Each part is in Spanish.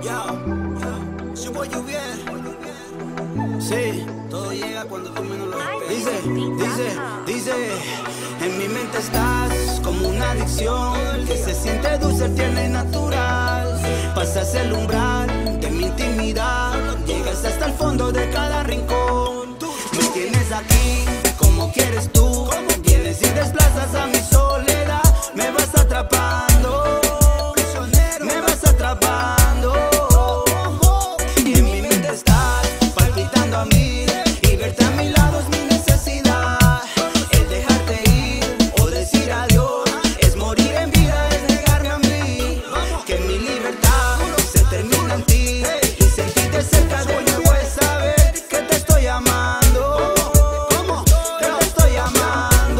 Yo voy lluvia. Sí, todo llega cuando tú menos lo esperas. Dice, en mi mente estás como una adicción que se siente dulce, tierna y natural. Pasas el umbral de mi intimidad, llegas hasta el fondo de cada rincón. Me tienes aquí como quieres tú, vienes y desplazas a mi soledad. Me vas atrapando, me vas atrapando. Y en mi mente estás palpitando a mil, y verte a mi lado es mi necesidad. El dejarte ir o decir adiós es morir en vida, es negarme a mí. Que mi libertad se termina en ti, y sentirte cerca de nuevo es saber que te estoy amando. Que te estoy amando.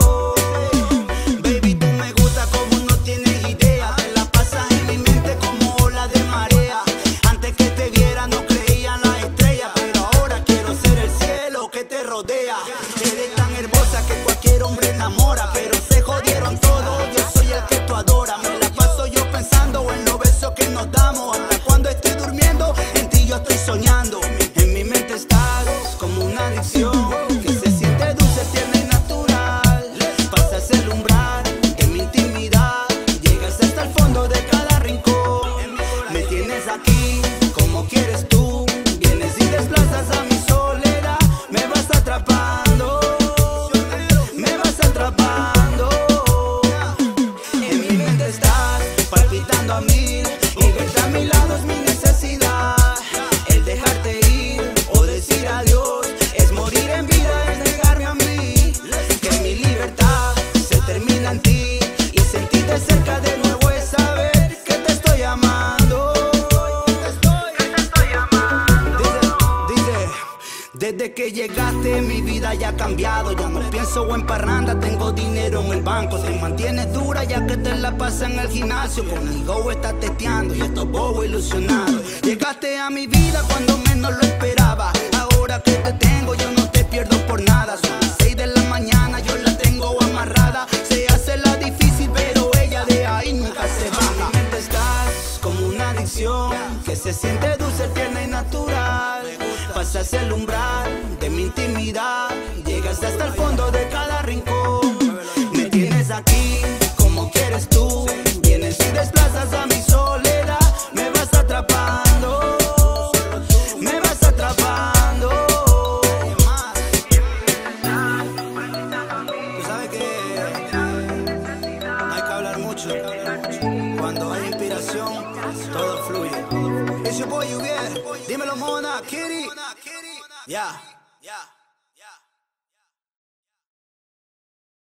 Baby, tú me gusta como no tienes idea. Te la pasas en mi mente como ola de marea. Antes que te viera no creía en las estrellas, pero ahora quiero ser el cielo que te rodea. Eres tan hermosa que cualquier hombre enamora, pero se jodieron todos, yo soy el que tú adoras. Me la paso yo pensando en los besos que nos damos. Hasta cuando estoy durmiendo, en ti yo estoy soñando. En mi mente estás como una adicción que se siente dulce, tierna y natural. Pasas el umbral de mi intimidad, llegas hasta el fondo de cada rincón. Me tienes aquí como quieres tú, vienes y desplazas a mi soledad. Me vas atrapando, me vas atrapando. En mi mente estás palpitando a mil, y verte a mi lado es mi necesidad. El dejarte ir o decir adiós es morir en vida, es negarme a mí. Que mi libertad se termina en ti, y sentirte cerca de nuevo es saber que te estoy amando. Dice, desde que llegaste mi vida ya ha cambiado. Ya no pienso en parranda, tengo dinero en el banco. Te mantienes dura ya que te la pasas en el gimnasio. Conmigo estás testeando y estoy bobo ilusionado. Llegaste a mi vida cuando menos lo esperaba. Ahora que te tengo yo no te pierdo por nada. Son las 6 de la mañana, yo la tengo amarrada. Se hace la difícil pero ella de ahí nunca se va. En mi mente estás como una adicción que se siente dulce, tierna y natural. Pasas el umbral de mi intimidad, llegas hasta el fondo de cada rincón. Me tienes aquí como quieres tú, vienes y desplazas a mi soledad. Me vas atrapando, me vas atrapando. Tú sabes que no hay que hablar mucho. Cuando hay inspiración, todo fluye. Es your boy, Lluvia. Dímelo, Mona, Kitty. Yeah.